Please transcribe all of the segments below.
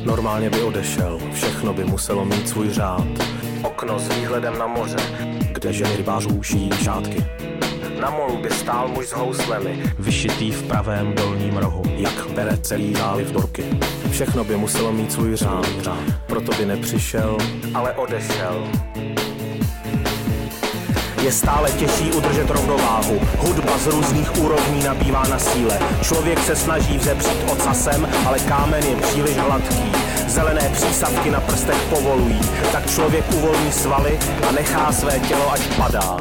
Normálně by odešel, všechno by muselo mít svůj řád. Okno s výhledem na moře, kde ženy rybářů šijí šátky. Na molu by stál muž s houslemi, vyšitý v pravém dolním rohu, jak bere celý záliv dorky. Všechno by muselo mít svůj řád, proto by nepřišel, ale odešel. Je stále těžší udržet rovnováhu. Hudba z různých úrovní nabývá na síle. Člověk se snaží vzepřít ocasem, ale kámen je příliš hladký. Zelené přísavky na prstech povolují, tak člověk uvolní svaly a nechá své tělo, ať padá.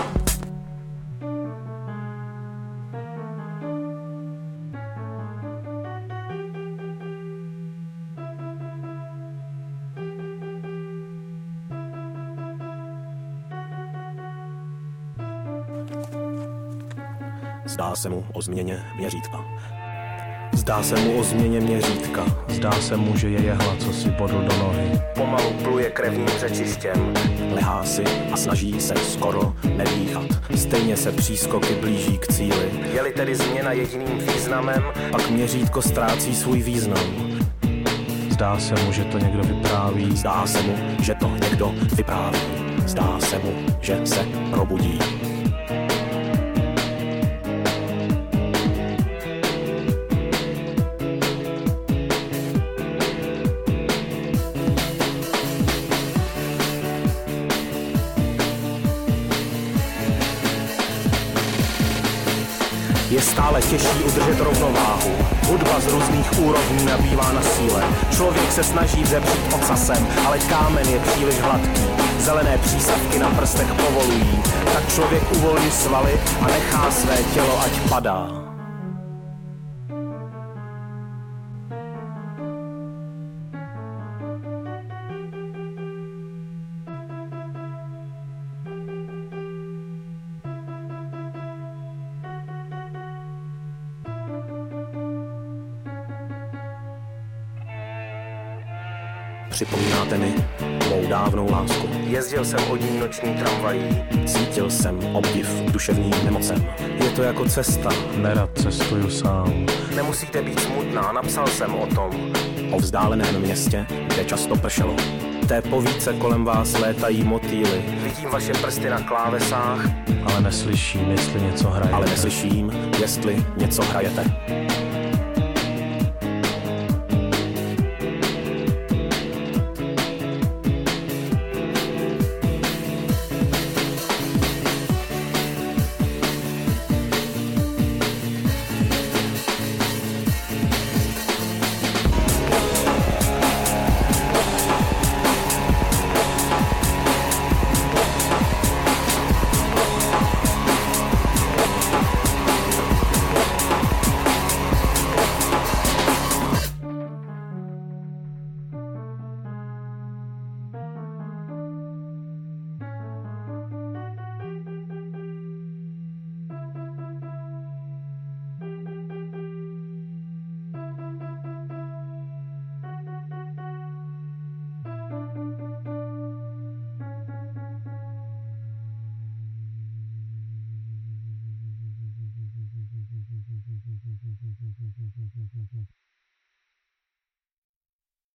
Zdá se mu o změně měřítka. Zdá se mu o změně měřítka. Zdá se mu, že je jehla, co si bodl do nohy. Pomalu pluje krevním řečištěm. Lehá si a snaží se skoro nedýchat. Stejně se přískoky blíží k cíli. Je-li tedy změna jediným významem, pak měřítko ztrácí svůj význam. Zdá se mu, že to někdo vypráví. Zdá se mu, že to někdo vypráví. Zdá se mu, že se probudí. Je stále těžší udržet rovnováhu. Hudba z různých úrovní nabývá na síle. Člověk se snaží vzepřít ocasem, ale kámen je příliš hladký. Zelené přísavky na prstech povolují, tak člověk uvolní svaly a nechá své tělo, ať padá. Připomínáte mi mou dávnou lásku. Jezdil jsem od ní noční tramvají. Cítil jsem obdiv duševním nemocem. Je to jako cesta. Nerad cestuju sám. Nemusíte být smutná, napsal jsem o tom. O vzdáleném městě, kde často pršelo. Té povídce kolem vás létají motýly. Vidím vaše prsty na klávesách. Ale neslyším, jestli něco hrajete. Ale neslyším, jestli něco hrajete.